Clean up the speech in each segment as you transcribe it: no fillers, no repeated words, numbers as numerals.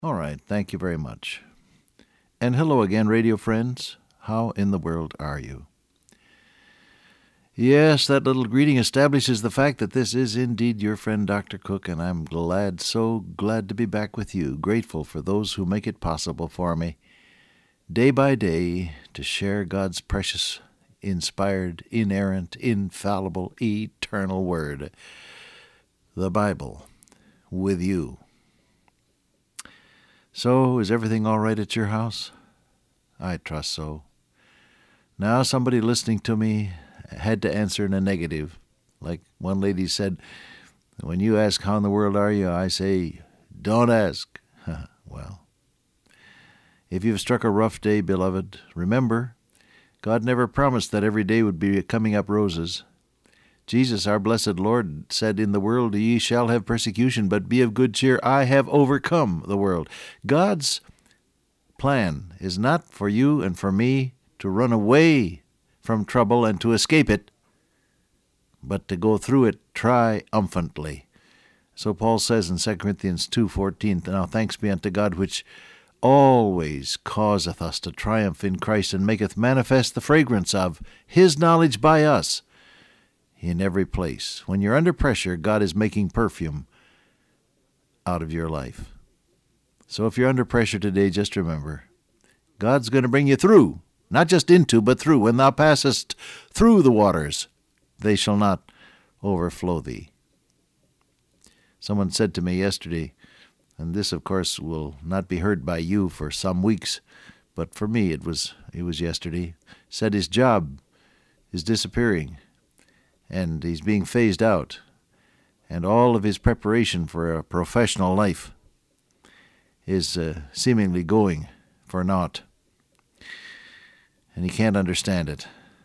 All right, thank you very much. And hello again, radio friends. How in the world are you? Yes, that little greeting establishes the fact that this is indeed your friend Dr. Cook, and I'm glad, so glad to be back with you, grateful for those who make it possible for me, day by day, to share God's precious, inspired, inerrant, infallible, eternal Word, the Bible, with you. So, is everything all right at your house? I trust so. Now, somebody listening to me had to answer in a negative. Like one lady said, when you ask how in the world are you, I say, don't ask. Well, if you've struck a rough day, beloved, remember, God never promised that every day would be coming up roses. Jesus, our blessed Lord, said, in the world ye shall have persecution, but be of good cheer. I have overcome the world. God's plan is not for you and for me to run away from trouble and to escape it, but to go through it triumphantly. So Paul says in 2 Corinthians 2:14, now thanks be unto God, which always causeth us to triumph in Christ, and maketh manifest the fragrance of his knowledge by us in every place. When you're under pressure, God is making perfume out of your life. So if you're under pressure today, just remember, God's going to bring you through, not just into, but through. When thou passest through the waters, they shall not overflow thee. Someone said to me yesterday, and this, of course, will not be heard by you for some weeks, but for me it was yesterday, said his job is disappearing, and he's being phased out, and all of his preparation for a professional life is seemingly going for naught, and he can't understand it.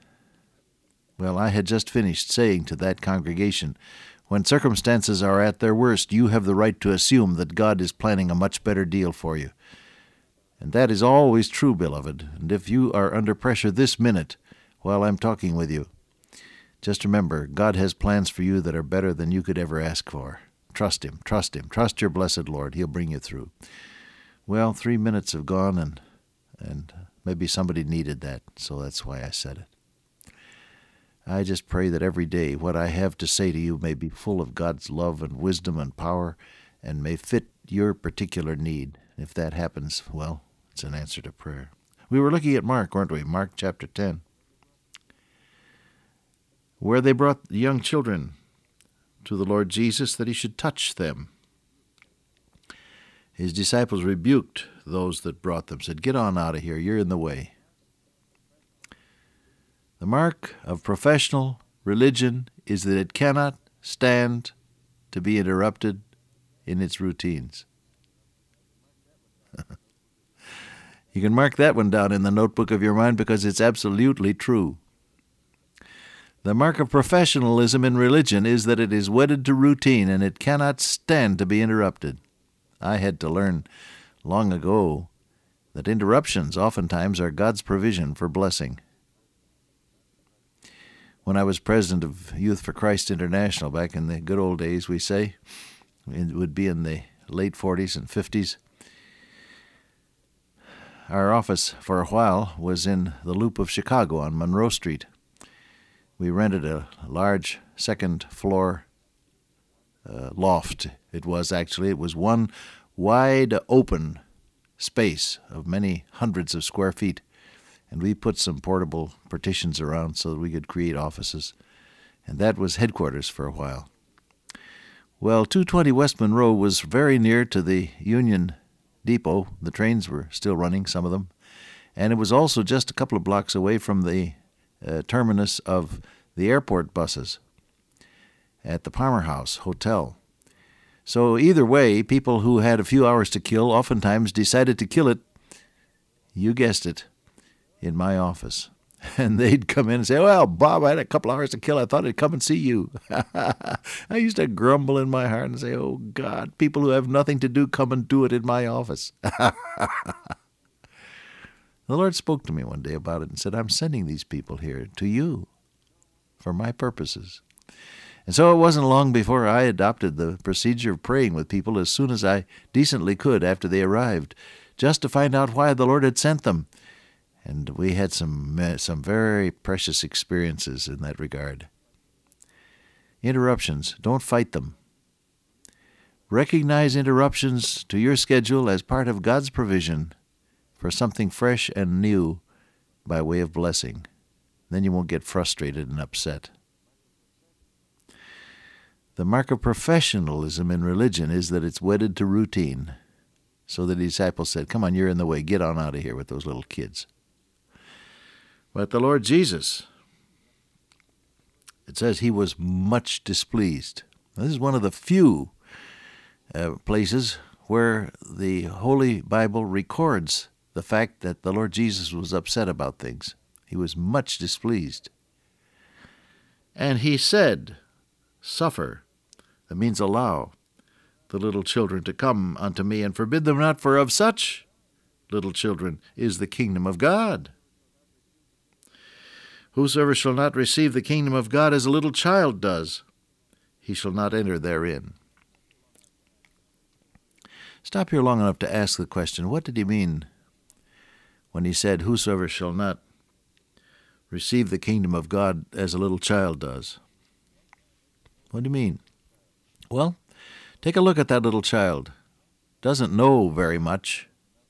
Well, I had just finished saying to that congregation, when circumstances are at their worst, you have the right to assume that God is planning a much better deal for you. And that is always true, beloved. And if you are under pressure this minute while I'm talking with you, just remember, God has plans for you that are better than you could ever ask for. Trust Him, trust Him, trust your blessed Lord. He'll bring you through. Well, 3 minutes have gone, and maybe somebody needed that, so that's why I said it. I just pray that every day what I have to say to you may be full of God's love and wisdom and power, and may fit your particular need. If that happens, well, it's an answer to prayer. We were looking at Mark, weren't we? Mark chapter 10. Where they brought the young children to the Lord Jesus that he should touch them. His disciples rebuked those that brought them, said, get on out of here, you're in the way. The mark of professional religion is that it cannot stand to be interrupted in its routines. You can mark that one down in the notebook of your mind because it's absolutely true. The mark of professionalism in religion is that it is wedded to routine and it cannot stand to be interrupted. I had to learn long ago that interruptions oftentimes are God's provision for blessing. When I was president of Youth for Christ International back in the good old days, we say, it would be in the late 40s and 50s, our office for a while was in the Loop of Chicago on Monroe Street. We rented a large second-floor loft. It was one wide open space of many hundreds of square feet, and we put some portable partitions around so that we could create offices, and that was headquarters for a while. Well, 220 West Monroe was very near to the Union Depot. The trains were still running, some of them, and it was also just a couple of blocks away from the terminus of the airport buses at the Palmer House Hotel. So either way, people who had a few hours to kill oftentimes decided to kill it, you guessed it, in my office. And they'd come in and say, well, Bob, I had a couple hours to kill. I thought I'd come and see you. I used to grumble in my heart and say, oh, God, people who have nothing to do come and do it in my office. The Lord spoke to me one day about it and said, I'm sending these people here to you for my purposes. And so it wasn't long before I adopted the procedure of praying with people as soon as I decently could after they arrived, just to find out why the Lord had sent them. And we had some very precious experiences in that regard. Interruptions, don't fight them. Recognize interruptions to your schedule as part of God's provision for something fresh and new by way of blessing. Then you won't get frustrated and upset. The mark of professionalism in religion is that it's wedded to routine. So the disciples said, "Come on, you're in the way. Get on out of here with those little kids." But the Lord Jesus, it says he was much displeased. This is one of the few places where the Holy Bible records the fact that the Lord Jesus was upset about things. He was much displeased. And he said, "Suffer," that means allow, "the little children to come unto me, and forbid them not, for of such little children is the kingdom of God. Whosoever shall not receive the kingdom of God as a little child does, he shall not enter therein." Stop here long enough to ask the question, what did he mean when he said, "Whosoever shall not receive the kingdom of God as a little child does"? What do you mean? Well, take a look at that little child. Doesn't know very much,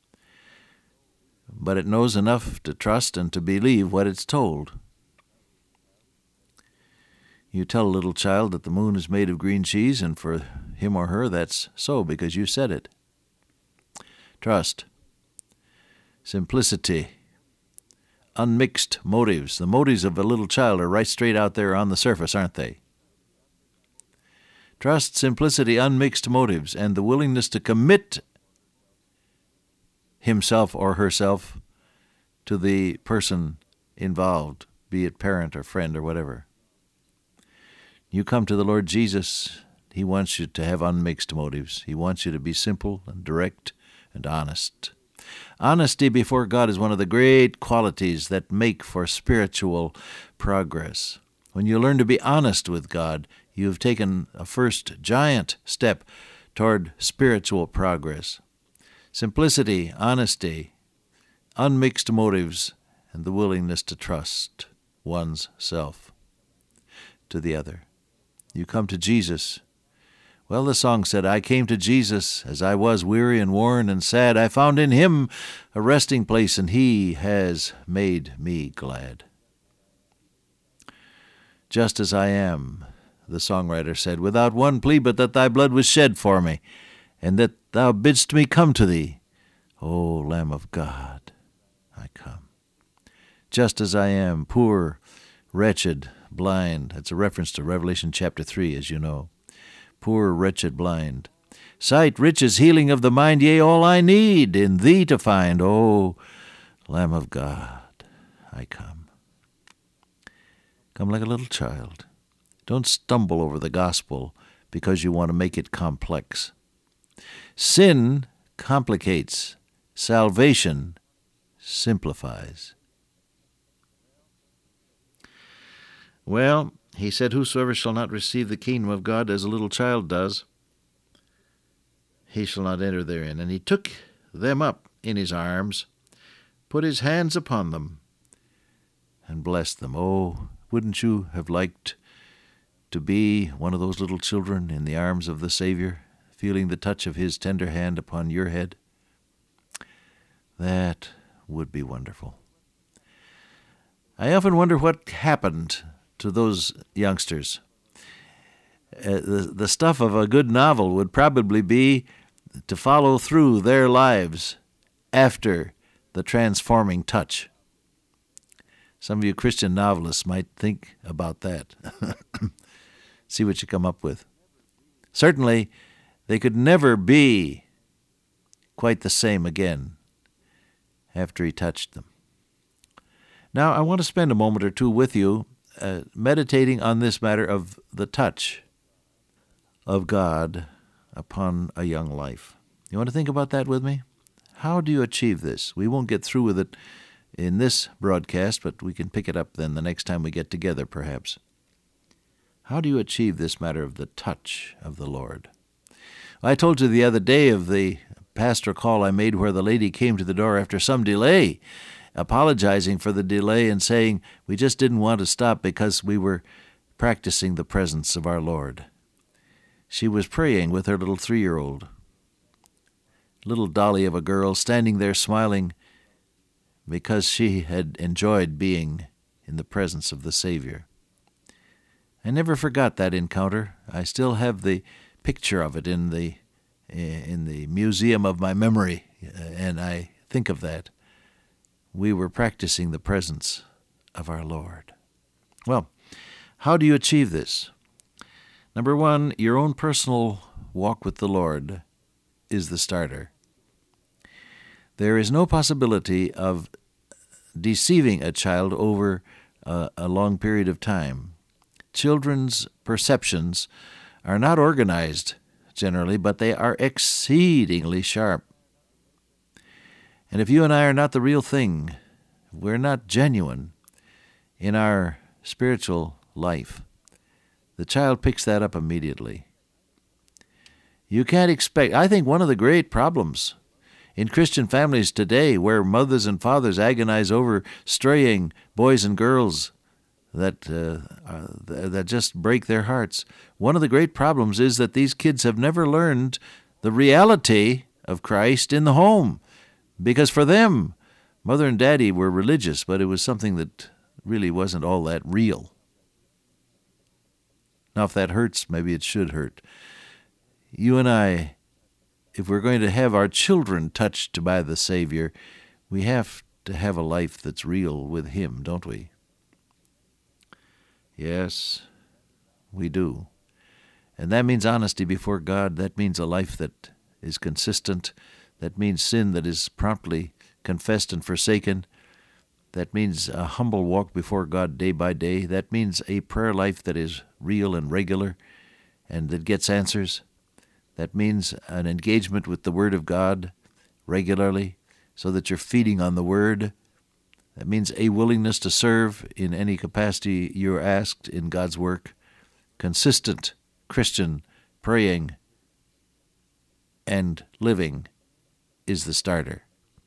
but it knows enough to trust and to believe what it's told. You tell a little child that the moon is made of green cheese, and for him or her that's so because you said it. Trust, simplicity, unmixed motives. The motives of a little child are right straight out there on the surface, aren't they? Trust, simplicity, unmixed motives, and the willingness to commit himself or herself to the person involved, be it parent or friend or whatever. You come to the Lord Jesus, he wants you to have unmixed motives. He wants you to be simple and direct and honest. Honesty before God is one of the great qualities that make for spiritual progress. When you learn to be honest with God, you have taken a first giant step toward spiritual progress. Simplicity, honesty, unmixed motives, and the willingness to trust one's self to the other. You come to Jesus. Well, the song said, "I came to Jesus as I was, weary and worn and sad. I found in him a resting place, and he has made me glad." Just as I am, the songwriter said, "without one plea but that thy blood was shed for me, and that thou bidst me come to thee. O Lamb of God, I come. Just as I am, poor, wretched, blind." That's a reference to Revelation chapter 3, as you know. Poor, wretched, blind. Sight, riches, healing of the mind, yea, all I need in thee to find. O Lamb of God, I come. Come like a little child. Don't stumble over the gospel because you want to make it complex. Sin complicates. Salvation simplifies. Well, he said, "Whosoever shall not receive the kingdom of God as a little child does, he shall not enter therein. And he took them up in his arms, put his hands upon them, and blessed them." Oh, wouldn't you have liked to be one of those little children in the arms of the Savior, feeling the touch of his tender hand upon your head? That would be wonderful. I often wonder what happened to those youngsters. The stuff of a good novel would probably be to follow through their lives after the transforming touch. Some of you Christian novelists might think about that. See what you come up with. Certainly, they could never be quite the same again after he touched them. Now, I want to spend a moment or two with you meditating on this matter of the touch of God upon a young life. You want to think about that with me? How do you achieve this? We won't get through with it in this broadcast, but we can pick it up then the next time we get together, perhaps. How do you achieve this matter of the touch of the Lord? I told you the other day of the pastoral call I made where the lady came to the door after some delay, apologizing for the delay and saying we just didn't want to stop because we were practicing the presence of our Lord. She was praying with her little 3-year-old, little dolly of a girl, standing there smiling because she had enjoyed being in the presence of the Savior. I never forgot that encounter. I still have the picture of it in the museum of my memory, and I think of that. We were practicing the presence of our Lord. Well, how do you achieve this? Number one, your own personal walk with the Lord is the starter. There is no possibility of deceiving a child over a long period of time. Children's perceptions are not organized generally, but they are exceedingly sharp. And if you and I are not the real thing, we're not genuine in our spiritual life, the child picks that up immediately. You can't expect, I think one of the great problems in Christian families today, where mothers and fathers agonize over straying boys and girls that just break their hearts, one of the great problems is that these kids have never learned the reality of Christ in the home. Because for them, mother and daddy were religious, but it was something that really wasn't all that real. Now, if that hurts, maybe it should hurt. You and I, if we're going to have our children touched by the Savior, we have to have a life that's real with Him, don't we? Yes, we do. And that means honesty before God. That means a life that is consistent. That means sin that is promptly confessed and forsaken. That means a humble walk before God day by day. That means a prayer life that is real and regular and that gets answers. That means an engagement with the Word of God regularly so that you're feeding on the Word. That means a willingness to serve in any capacity you're asked in God's work. Consistent Christian praying and living is the starter.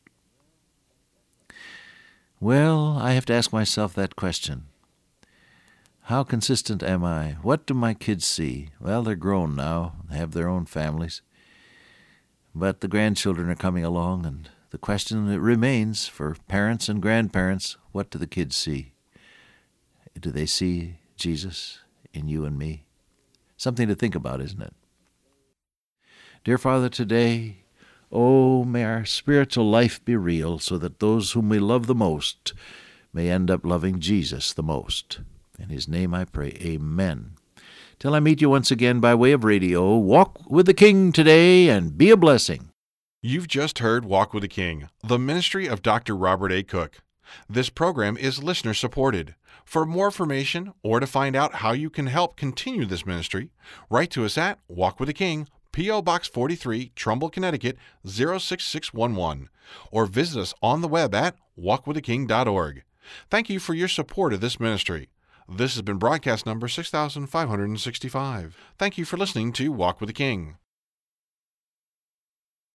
Well, I have to ask myself that question. How consistent am I? What do my kids see? Well, they're grown now, have their own families. But the grandchildren are coming along, and the question that remains for parents and grandparents, what do the kids see? Do they see Jesus in you and me? Something to think about, isn't it? Dear Father, today, oh, may our spiritual life be real so that those whom we love the most may end up loving Jesus the most. In His name I pray, amen. Till I meet you once again by way of radio, walk with the King today and be a blessing. You've just heard Walk with the King, the ministry of Dr. Robert A. Cook. This program is listener-supported. For more information or to find out how you can help continue this ministry, write to us at Walk with the King, P.O. Box 43, Trumbull, Connecticut, 06611, or visit us on the web at walkwiththeking.org. Thank you for your support of this ministry. This has been broadcast number 6565. Thank you for listening to Walk with the King.